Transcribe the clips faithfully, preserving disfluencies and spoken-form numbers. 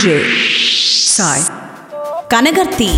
DJ Sai Kanagarthi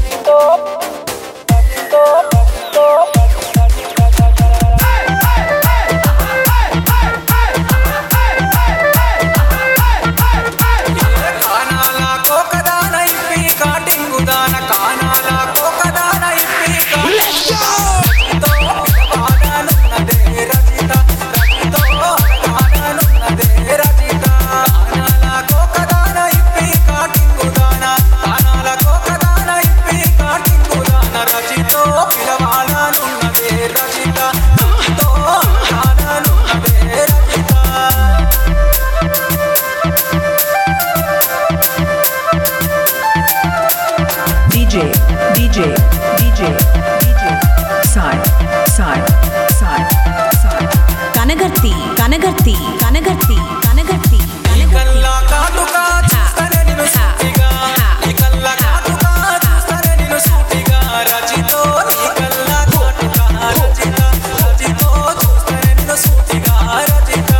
DJ, DJ, DJ, DJ, Sai, Sai, Sai, Sai. Kanagarthi, Kanagarthi, Kanagarthi, Kanagarthi. Ikalla kaatuka chustane ninu sutiga, ikalla kaatuka chustane ninu sutiga, rajito ikalla kaatuka rajita, rajito chustane ninu sutiga, rajita.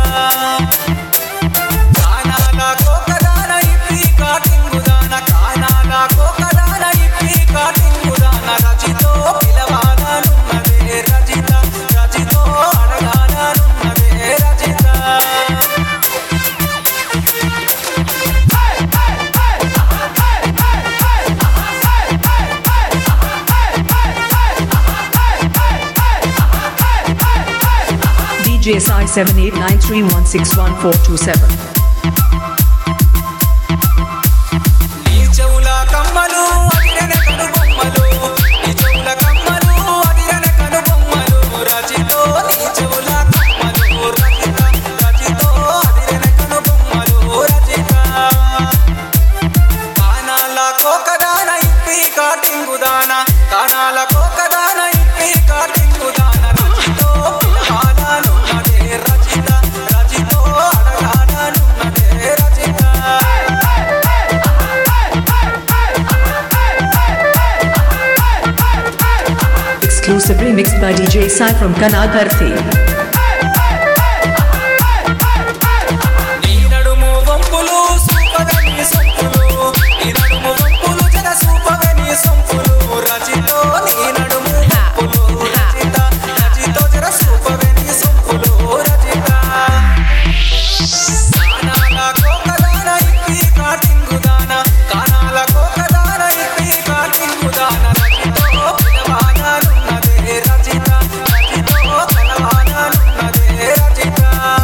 Kanala kokadana ippi kaatingudana, kanala kokadana ippi kaatingudana, rajito pilavana nunnade rajita, rajito adagana nunnade rajita. D J Sai seven eight nine three one six one four two seven. నీ చెవుల కమ్మలు అదిరనే కనుబొమ్మలు, నీ చెవుల కమ్మలు అదిరనే కనుబొమ్మలు, రజితో నీ చెవుల కమ్మలు రజిత, రజితో అదిరనే కనుబొమ్మలు రజిత. కానాల కోకదాన ఇప్పి కాటింగుదాన, కానాల కోకదాన ఇప్పి కాటింగుదాన, రజితో పిలవాలనున్నదే Rajitha, రజితో అడగాలనున్నదే Rajitha. Exclusive remixed by D J Sai from Kanagarthi. నీ నడుము వంపులు సూపగని సొంపులు, నీ నడుము వంపులు జన సూపగని సొంపులు, రజితో నీ నడుము వంపులు రజిత, రజితో జన సూపగని సొంపులు రజిత. కానాల కోకదాన ఇప్పి కాటింగుదాన, కానాల కోకదాన ఇప్పి కాటింగుదాన, రజితో పిలవాలనున్నదే Rajitha, రజితో కలవాలనున్నదే Rajitha.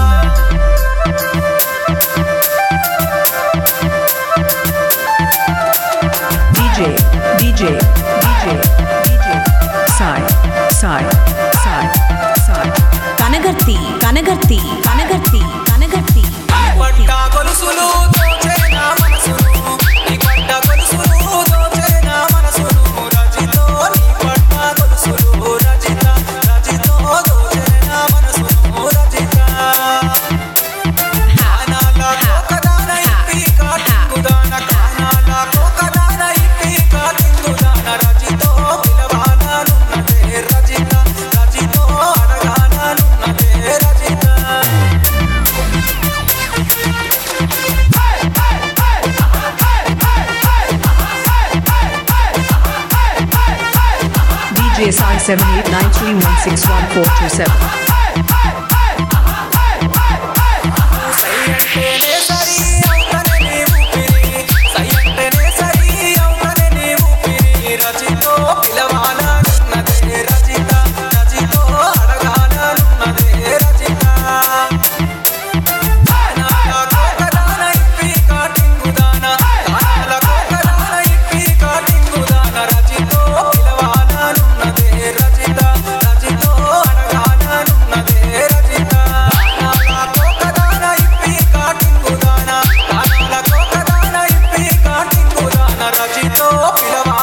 DJ, DJ, DJ, DJ, Sai, Sai, Sai, Sai. Kanagarthi, Kanagarthi, Kanagarthi, Kanagarthi. పట్ట గొలుసులు దోచే నా మనసును, నీ పట్ట గొలుసులు దోచే నా మనసును, రజితో నీ పట్ట గొలుసులు రజిత, రజితో దోచే నా మనసును రజిత. కానాల కోకదాన ఇప్పి కాటింగుదాన, కానాల కోకదాన ఇప్పి కాటింగుదాన, రజితో పిలవాలనున్నదే Rajitha, రజితో అడగాలనున్నదే Rajitha. D J Sai seven eight nine three one six one four two seven. సైయంటేనే సరి అవుతనే నీ ఊపిరి, సైయంటేనే సరి అవుతనే నీ ఊపిరి, రజితో పిలవాలనున్నదే రజిత, రజితో అడగాలనున్నదే రజిత. కానాల కోకదాన ఇప్పి కాటింగుదాన, కానాల కోకదాన ఇప్పి కాటింగుదాన, రజితో పిలవాలనున్నదే రజిత, రజితో అడగాలనున్నదే రజిత. కానాల కోకదాన ఇప్పి కాటింగుదాన, కానాల కోకదాన ఇప్పి కాటింగుదాన, రజితో పిలవాలనున్నదే